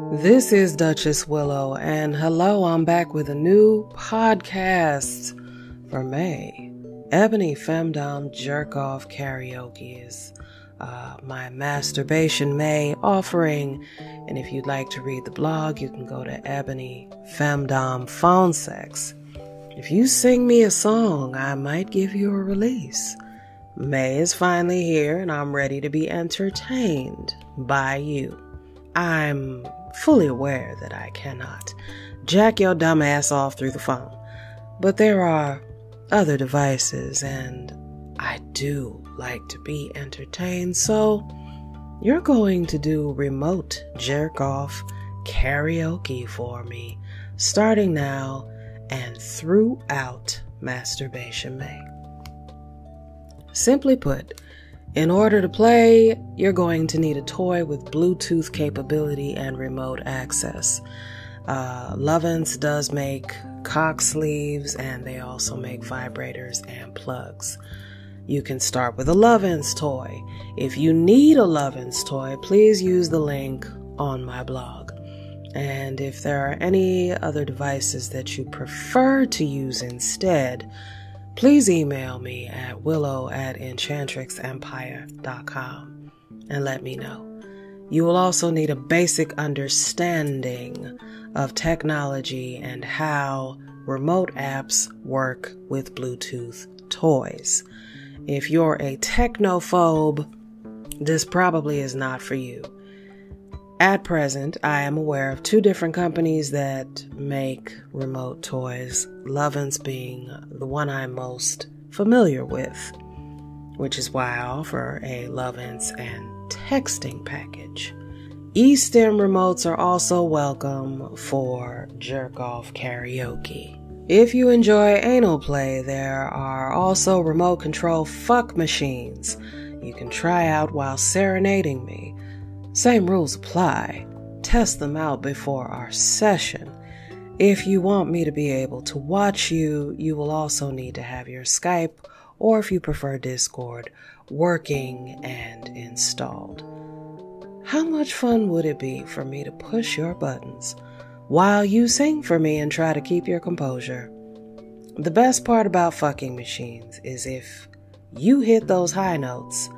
This is Duchess Willow, and hello, I'm back with a new podcast for May. Ebony Femdom Jerk Off Karaoke is my Masturbation May offering, and if you'd like to read the blog, you can go to Ebony Femdom Phone Sex. If you sing me a song, I might give you a release. May is finally here, and I'm ready to be entertained by you. I'm fully aware that I cannot jack your dumb ass off through the phone, but there are other devices, and I do like to be entertained, so you're going to do remote jerk off karaoke for me, starting now and throughout Masturbation May. Simply put, in order to play, you're going to need a toy with Bluetooth capability and remote access. Lovense does make cock sleeves, and they also make vibrators and plugs. You can start with a Lovense toy. If you need a Lovense toy, please use the link on my blog. And if there are any other devices that you prefer to use instead, please email me at willow@enchantrixempire.com and let me know. You will also need a basic understanding of technology and how remote apps work with Bluetooth toys. If you're a technophobe, this probably is not for you. At present, I am aware of 2 different companies that make remote toys, Lovense being the one I'm most familiar with, which is why I offer a Lovense and texting package. eStem remotes are also welcome for jerk-off karaoke. If you enjoy anal play, there are also remote control fuck machines you can try out while serenading me. Same rules apply. Test them out before our session. If you want me to be able to watch you, you will also need to have your Skype, or if you prefer Discord, working and installed. How much fun would it be for me to push your buttons while you sing for me and try to keep your composure? The best part about fucking machines is if you hit those high notes,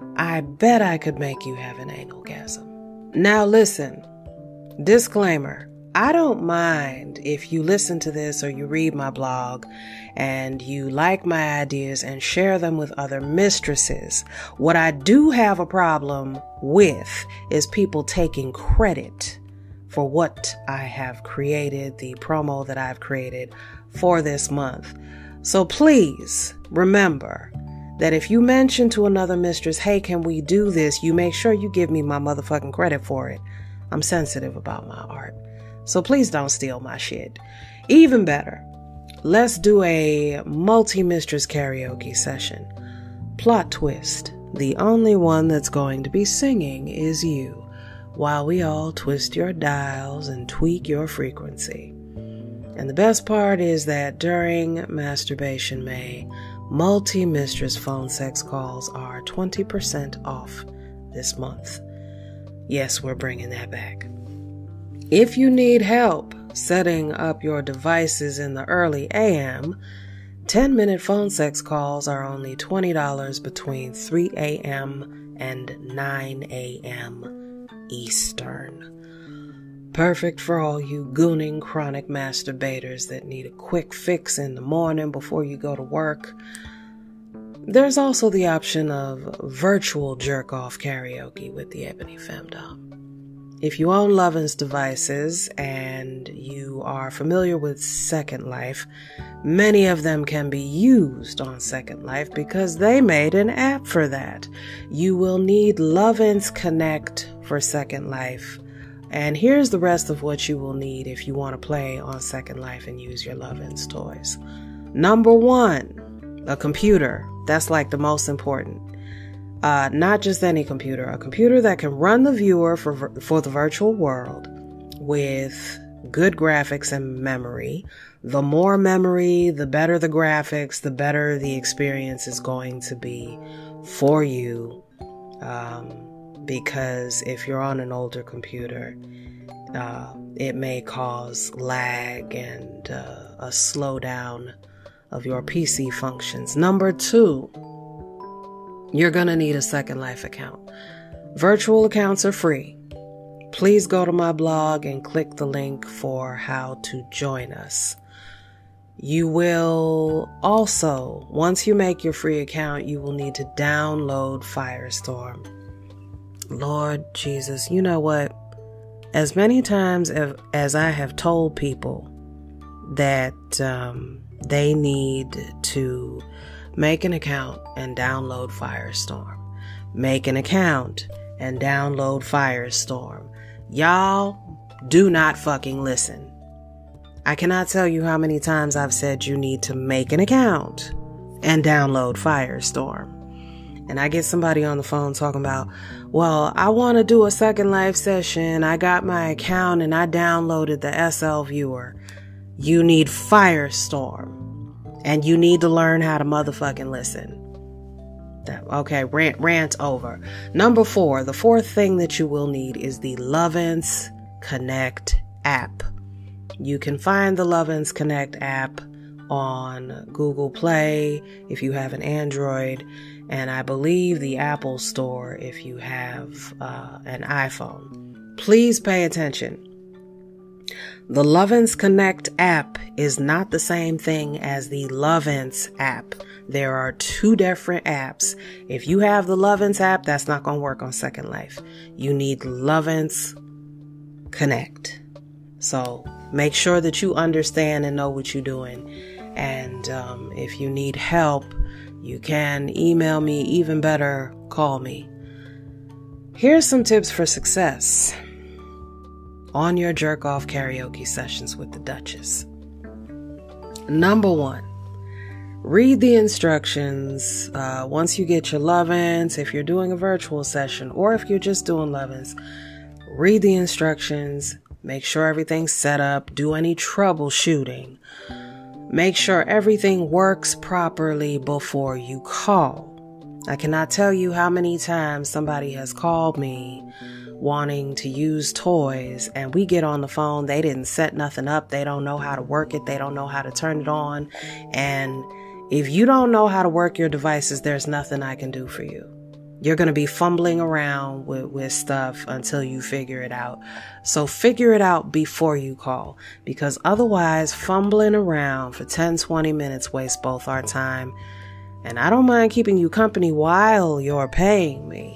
I bet I could make you have an analgasm. Now listen, disclaimer, I don't mind if you listen to this or you read my blog and you like my ideas and share them with other mistresses. What I do have a problem with is people taking credit for what I have created, the promo that I've created for this month. So please remember that if you mention to another mistress, hey, can we do this? You make sure you give me my motherfucking credit for it. I'm sensitive about my art. So please don't steal my shit. Even better, let's do a multi-mistress karaoke session. Plot twist, the only one that's going to be singing is you, while we all twist your dials and tweak your frequency. And the best part is that during Masturbation May, multi-mistress phone sex calls are 20% off this month. Yes, we're bringing that back. If you need help setting up your devices in the early AM, 10-minute phone sex calls are only $20 between 3 a.m. and 9 a.m. Eastern. Perfect for all you gooning chronic masturbators that need a quick fix in the morning before you go to work. There's also the option of virtual jerk-off karaoke with the Ebony Femdom. If you own Lovense devices and you are familiar with Second Life, many of them can be used on Second Life because they made an app for that. You will need Lovense Connect for Second Life. And here's the rest of what you will need if you want to play on Second Life and use your Lovense toys. Number 1, a computer. That's like the most important. Not just any computer, a computer that can run the viewer for the virtual world with good graphics and memory. The more memory, the better the graphics, the better the experience is going to be for you. Because if you're on an older computer, It may cause lag and a slowdown of your PC functions. Number 2, you're going to need a Second Life account. Virtual accounts are free. Please go to my blog and click the link for how to join us. You will also, once you make your free account, you will need to download Firestorm. Lord Jesus, you know what? As many times as I have told people that they need to make an account and download Firestorm. Make an account and download Firestorm. Y'all do not fucking listen. I cannot tell you how many times I've said you need to make an account and download Firestorm. And I get somebody on the phone talking about, well, I want to do a Second Life session. I got my account and I downloaded the SL viewer. You need Firestorm. And you need to learn how to motherfucking listen. Okay, rant over. Number 4, the 4th thing that you will need is the Lovinse Connect app. You can find the Lovinse Connect app on Google Play if you have an Android, and I believe the Apple Store if you have an iPhone. Please pay attention. The Lovinse Connect app is not the same thing as the Lovinse app. There are 2 different apps. If you have the Lovinse app, that's not going to work on Second Life. You need Lovinse Connect. So make sure that you understand and know what you're doing. And if you need help, you can email me. Even better, call me. Here's some tips for success on your jerk-off karaoke sessions with the Duchess. Number 1, read the instructions. Once you get your Lovinse, if you're doing a virtual session or if you're just doing Lovinse, read the instructions. Make sure everything's set up. Do any troubleshooting. Make sure everything works properly before you call. I cannot tell you how many times somebody has called me wanting to use toys, and we get on the phone. They didn't set nothing up. They don't know how to work it. They don't know how to turn it on. And if you don't know how to work your devices, there's nothing I can do for you. You're going to be fumbling around with stuff until you figure it out. So figure it out before you call, because otherwise fumbling around for 10, 20 minutes wastes both our time. And I don't mind keeping you company while you're paying me.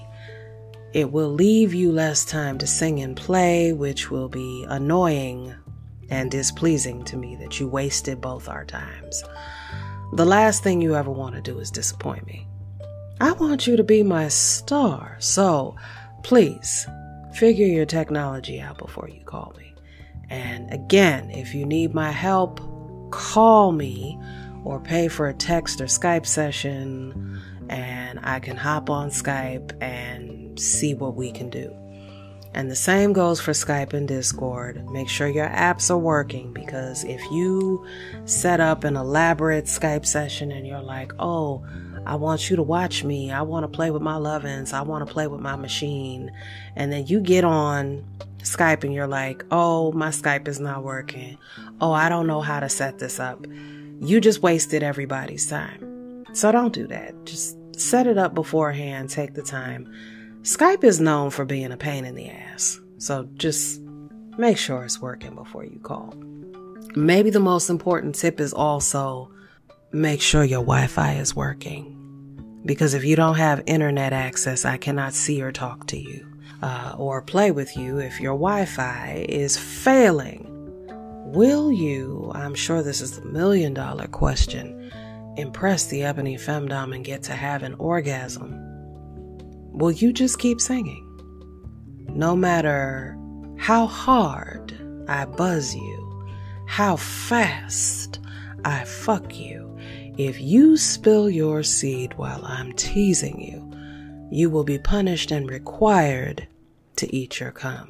It will leave you less time to sing and play, which will be annoying and displeasing to me that you wasted both our times. The last thing you ever want to do is disappoint me. I want you to be my star. So please figure your technology out before you call me. And again, if you need my help, call me or pay for a text or Skype session, and I can hop on Skype and see what we can do. And the same goes for Skype and Discord. Make sure your apps are working, because if you set up an elaborate Skype session and you're like, oh, I want you to watch me, I want to play with my Lovinse, I want to play with my machine, and then you get on Skype and you're like, oh, my Skype is not working, oh, I don't know how to set this up, you just wasted everybody's time. So don't do that. Just set it up beforehand. Take the time. Skype is known for being a pain in the ass, so just make sure it's working before you call. Maybe the most important tip is also make sure your Wi-Fi is working, because if you don't have internet access, I cannot see or talk to you or play with you if your Wi-Fi is failing. Will you, I'm sure this is the $1 million question, impress the ebony femdom and get to have an orgasm? Will you just keep singing? No matter how hard I buzz you, how fast I fuck you, if you spill your seed while I'm teasing you, you will be punished and required to eat your cum.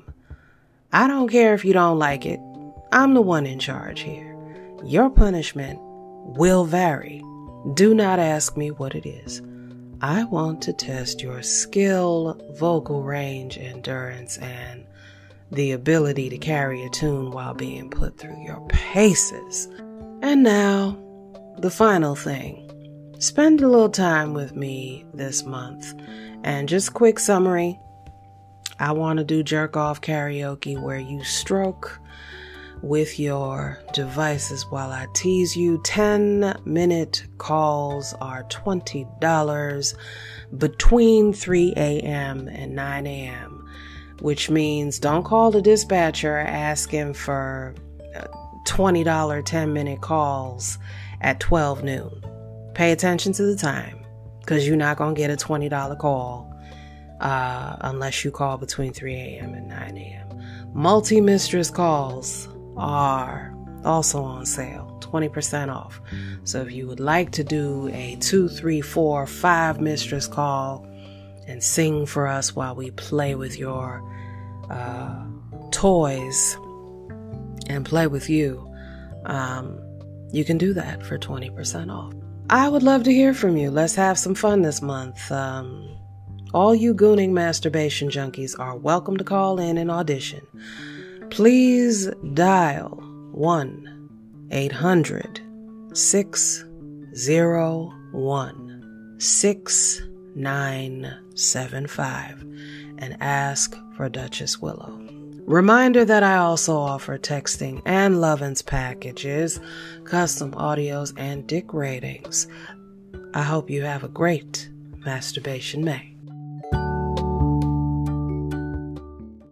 I don't care if you don't like it. I'm the one in charge here. Your punishment will vary. Do not ask me what it is. I want to test your skill, vocal range, endurance, and the ability to carry a tune while being put through your paces. And now, the final thing. Spend a little time with me this month. And just quick summary, I want to do jerk off karaoke where you stroke with your devices while I tease you. 10-minute calls are $20 between 3 a.m. and 9 a.m., which means don't call the dispatcher asking for $20 10-minute calls at 12 noon. Pay attention to the time, because you're not going to get a $20 call unless you call between 3 a.m. and 9 a.m. Multi-mistress calls are also on sale, 20% off. So if you would like to do a 2, 3, 4, 5 mistress call and sing for us while we play with your toys and play with you, you can do that for 20% off. I would love to hear from you. Let's have some fun this month. All you gooning masturbation junkies are welcome to call in and audition. Please dial 1-800-601-6975 and ask for Duchess Willow. Reminder that I also offer texting and Lovin's packages, custom audios, and dick ratings. I hope you have a great Masturbation May.